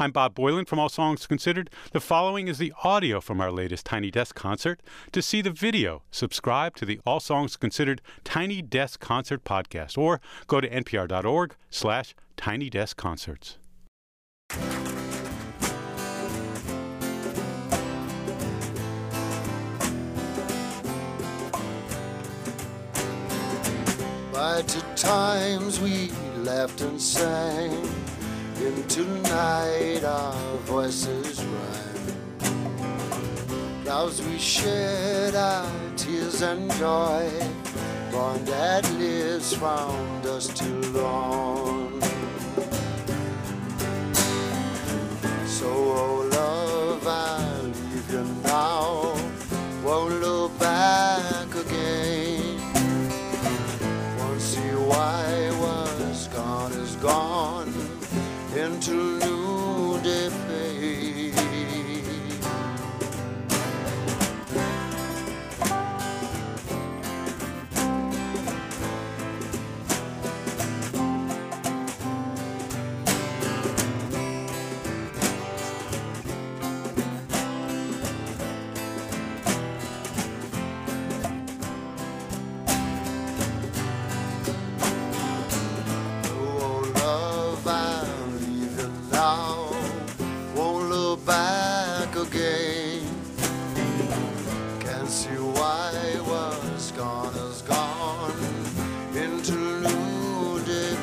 I'm Bob Boylan from All Songs Considered. The following is the audio from our latest Tiny Desk concert. To see the video, subscribe to the All Songs Considered Tiny Desk Concert podcast or go to npr.org/tinydeskconcerts. By two times we laughed and sang. Into the night our voices rang. Loves we shared our tears and joy. Bond that lives from dusk till dawn. So, oh love, I leave you now. Won't look back again. Won't see why what's gone is gone. Into new day fade. Back again. Can't see why what's gone is gone. Into new day,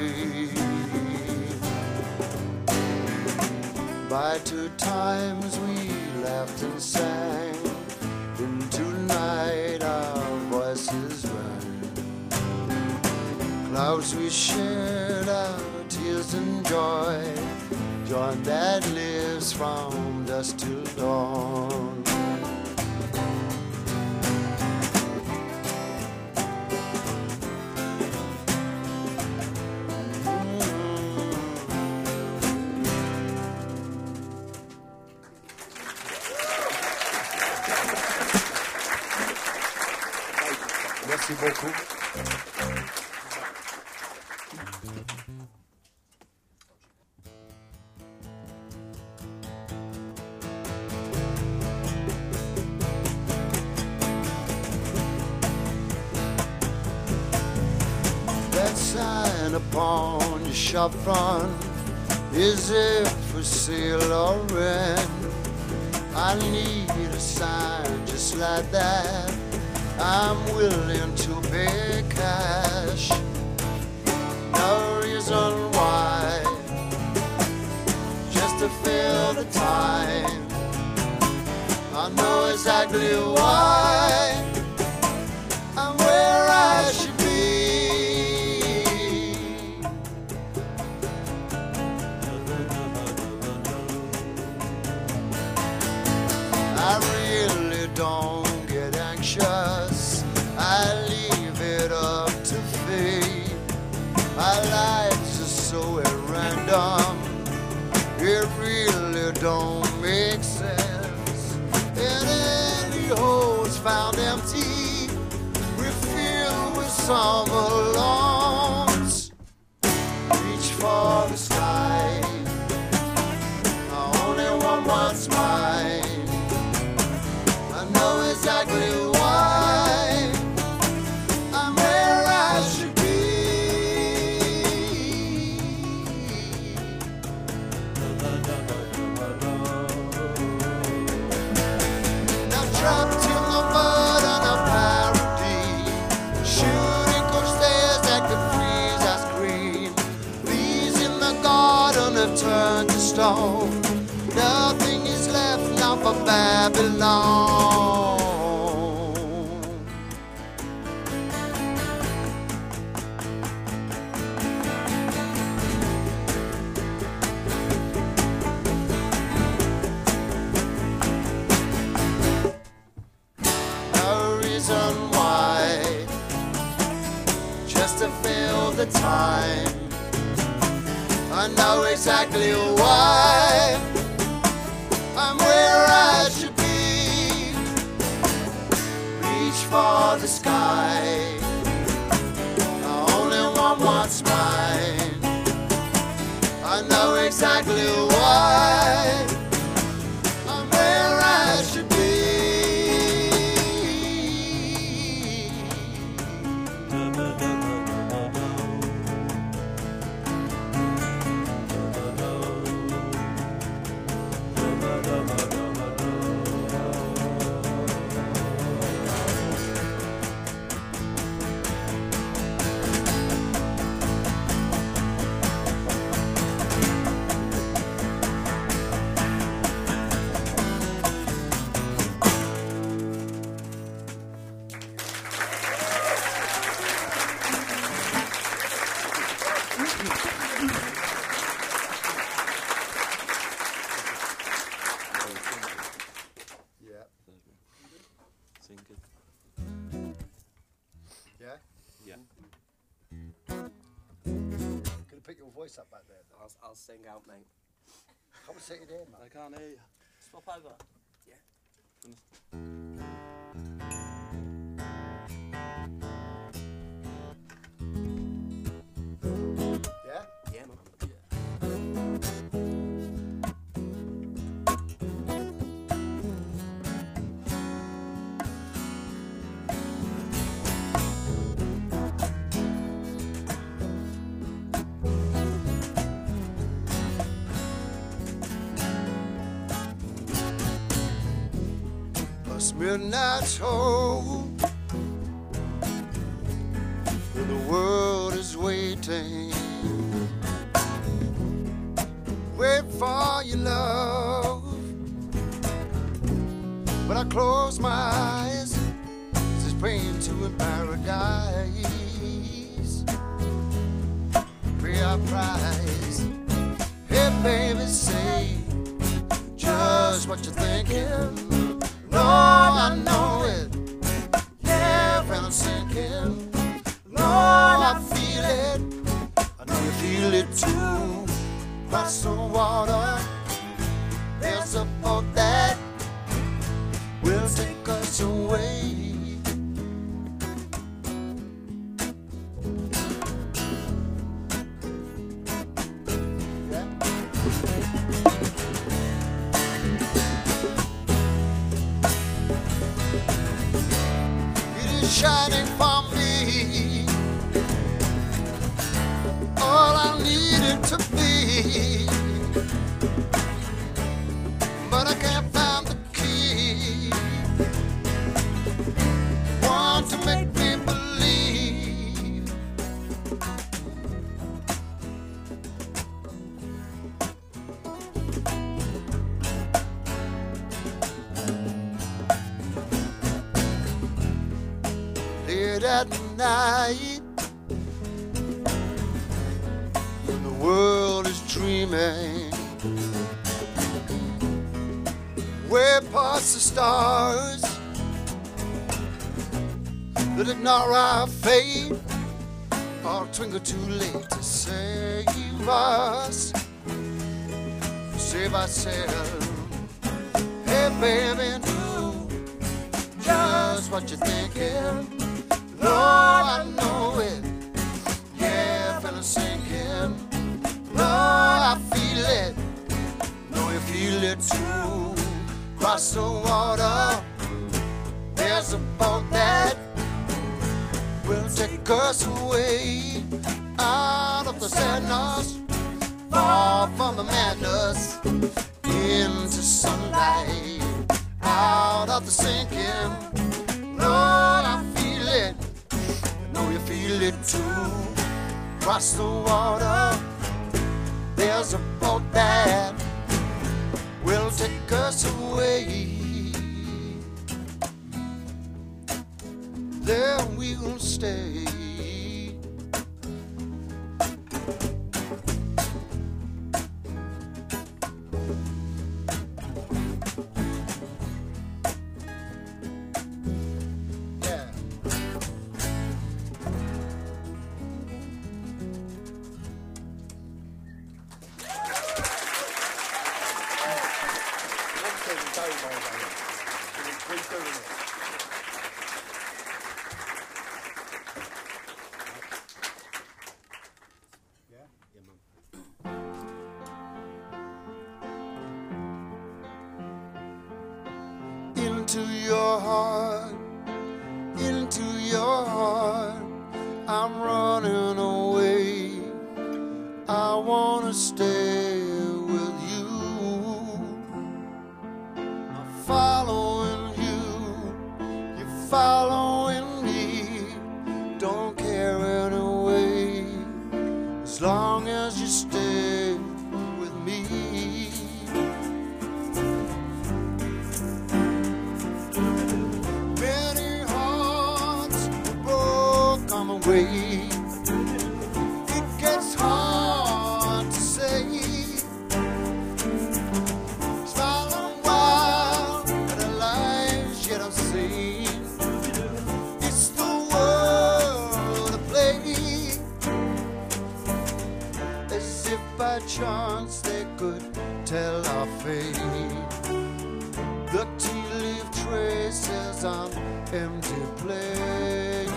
babe. By two times we laughed and sang. Into night our voices rang. Clouds we shared our tears and joy. Joy that lives from dusk till dawn. Merci beaucoup. Sign upon your shop front, is it for sale or rent? I need a sign just like that. I'm willing to pay cash. No reason why, just to fill the time. I know exactly why I'm where I should be. I really don't get anxious. I leave it up to fate. My life's just so at random. It really don't make sense. And any holes found empty, refilled with summer lawns. Reach for the sky. I only want what's mine. I know exactly why I'm where I should be. Now trapped in the mud on a parody, shooting coach stairs that could freeze our screen. Leaves in the garden have turned to stone. Nothing is left now for Babylon. No reason why, just to fill the time. I know exactly why I'm where I should be. Reach for the sky. I only want what's mine. I know exactly why voice up back there. I'll sing out, mate. Come and sit there, man. I can't hear you. Swap over. Yeah. Yeah? Yeah, man. Midnight's home, when the world is waiting. Wait for your love. When I close my eyes, it's praying to a paradise. Pray our prize. Hey, baby, say just what you're thinking. No, I know it. Yeah, when I'm sinking. No, I feel it. I know you feel it too. Across the water, there's a boat that will take us away. Shining for me, all I needed to be, but I can't find the key, one to make me believe. Late at night, when the world is dreaming, way past the stars that ignore our fate, or twinkle too late to save us, save ourselves. Hey baby, do just what you're thinking. No, I know it. Yeah, fella sinking. No, I feel it. No, you feel it too. Cross the water, there's a boat that will take us away out of the sadness, far from the madness, into sunlight, out of the sinking. Lord, I feel it. I know you feel it too. Cross the water, there's a boat that will take us away. There we'll stay. Into your heart, into your heart, I'm running away. I wanna stay with you. I'm following you, you're following me. Don't care anyway, as long as you stay with me. It gets hard to say. It's far and wild, and our lives yet unseen. It's the world to play. It's chance they could tell our fate. The tea leaf traces on empty plates.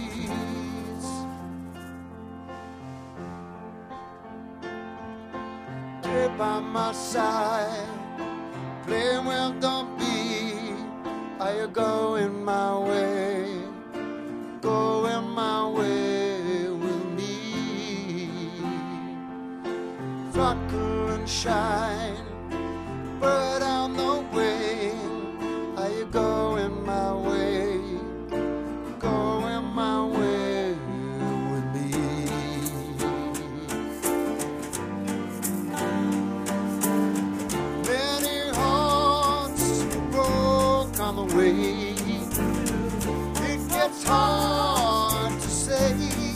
Stay by my side, playing with the beat. Are you going my way? Going my way with me. Sparkle and shine, bird on the wing. Are you going my way? Going my way with me. Many hearts broke on the way. It gets hard to say.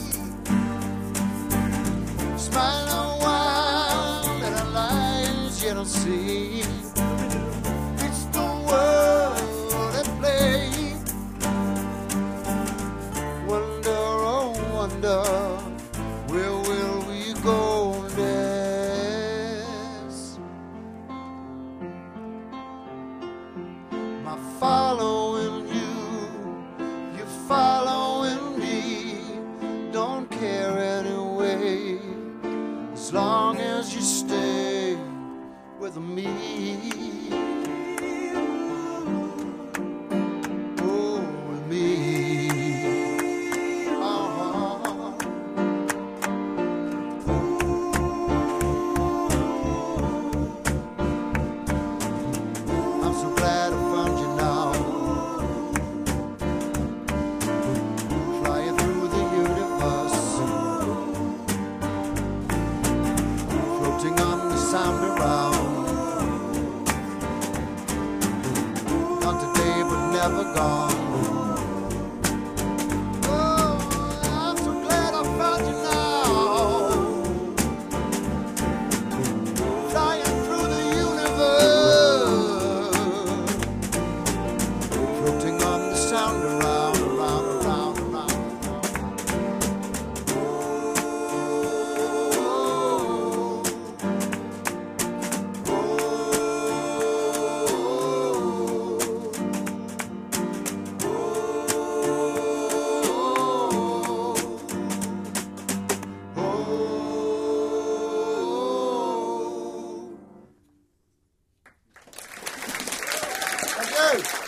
Smile a while at our lives you don't see. It's the world at play. Wonder, oh wonder, where will we go next? My following you, you following me. Don't care anyway, as long as you stay with me. Oh, with me. I'm so glad I found you now. Flying through the universe, floating on the sound around. Not today, but never gone. Oh, I'm so glad I found you now. Flying through the universe, floating on the sound around, around, around, around. Thank you.